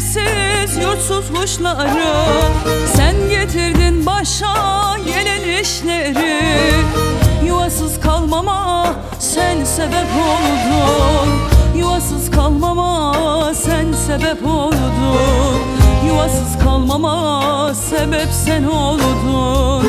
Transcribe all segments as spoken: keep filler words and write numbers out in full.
evsiz yurtsuz kuşları, sen getirdin başa gelen işleri. Yuvasız kalmama sen sebep oldun, yuvasız kalmama sen sebep oldun, yuvasız kalmama sebep sen oldun.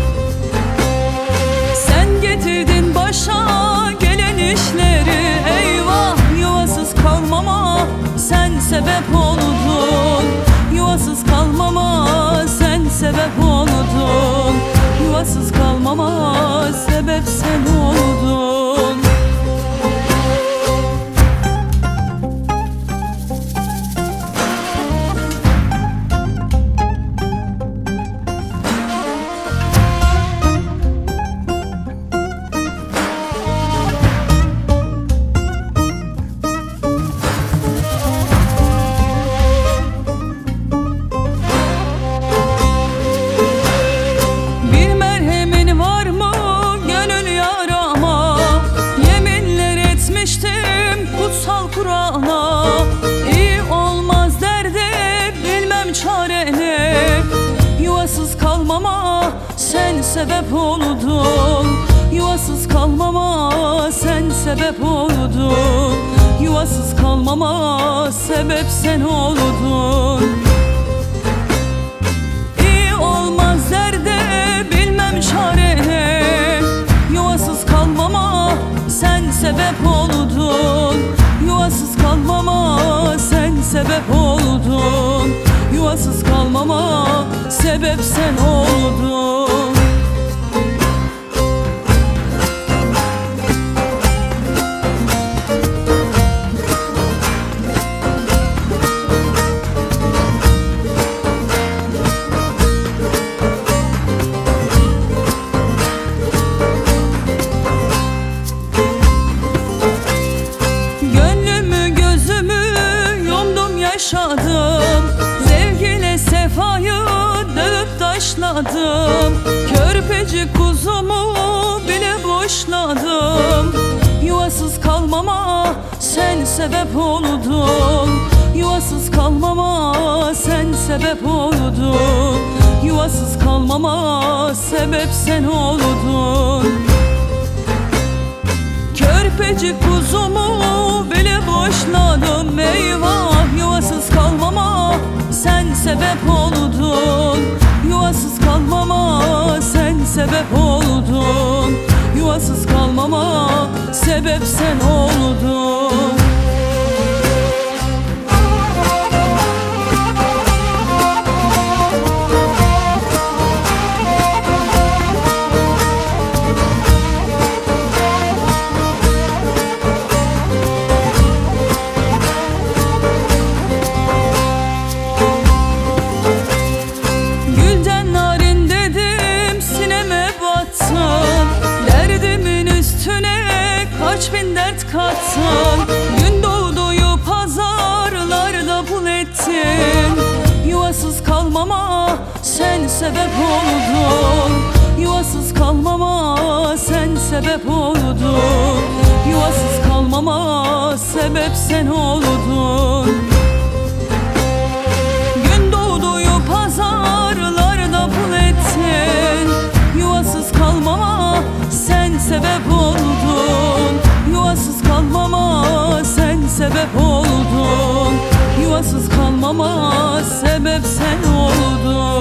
Sen getirdin başa gelen işleri, eyvah, yuvasız kalmama sen sebep oldun, yuvasız kalmama sen sebep oldun, yuvasız kalmama sebep sen oldun. Kur'an'a iyi olmaz derdi bilmem çareni. Yuvasız kalmama sen sebep oldun, yuvasız kalmama sen sebep oldun, yuvasız kalmama sebep sen oldun. İyi olmaz derdi bilmem çareni. Yuvasız kalmama sen sebep oldun, yuvasız kalmama sen sebep oldun, yuvasız kalmama sebep sen oldun. Yaşadım, zevk sefayı dövüp taşladım, körpecik kuzumu bile boşladım. Yuvasız kalmama sen sebep oldun, yuvasız kalmama sen sebep oldun, yuvasız kalmama sebep sen oldun. Körpecik kuzumu bile boşladım, eyvah, yuvasız kalmama sen sebep oldun, yuvasız kalmama sen sebep oldun, yuvasız kalmama sebep sen oldun. Derdimin üstüne kaç bin dert kattın, gün doğduyu pazarlarda pul ettin. Yuvasız kalmama sen sebep oldun, yuvasız kalmama sen sebep oldun, yuvasız kalmama sebep sen oldun. Gün doğduyu pazarlarda pul ettin, yuvasız kalmama sen sebep oldun, yuvasız kalmama sen sebep oldun, yuvasız kalmama sebep sen oldun.